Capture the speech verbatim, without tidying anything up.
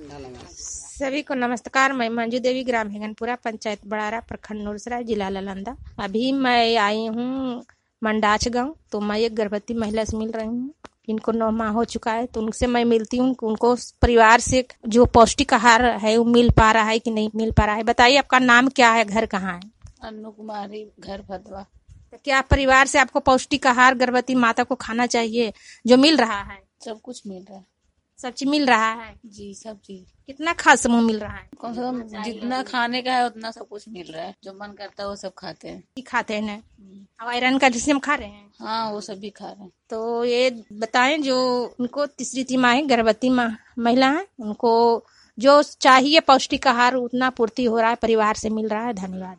सभी को नमस्कार। मैं मंजू देवी, ग्राम हेगनपुरा, पंचायत बड़ारा, प्रखंड नूरसराय, जिला नालंदा। अभी मैं आई हूँ मंडाच गांव। तो मैं एक गर्भवती महिला से मिल रही हूँ। इनको नौ माह हो चुका है, तो उनसे मैं मिलती हूँ। उनको परिवार से जो पौष्टिक आहार है वो मिल पा रहा है कि नहीं मिल पा रहा है। बताइए, आपका नाम क्या है, घर कहाँ है? अन्नू कुमारी, घर भदवा। तो क्या परिवार से आपको पौष्टिक आहार गर्भवती माता को खाना चाहिए, जो मिल रहा है? सब कुछ मिल रहा है सब चीज मिल रहा है जी, सब चीज। कितना खास समूह मिल रहा है? कम से कम जितना खाने का है उतना सब कुछ मिल रहा है। जो मन करता है वो सब खाते हैं। की खाते हैं ना? अब आयरन का जिसम खा रहे हैं? हाँ, वो सब भी खा रहे हैं। तो ये बताएं, जो उनको तीसरी तिमाही गर्भवती महिला है, उनको जो चाहिए पौष्टिक आहार उतना पूर्ति हो रहा है, परिवार से मिल रहा है? धन्यवाद।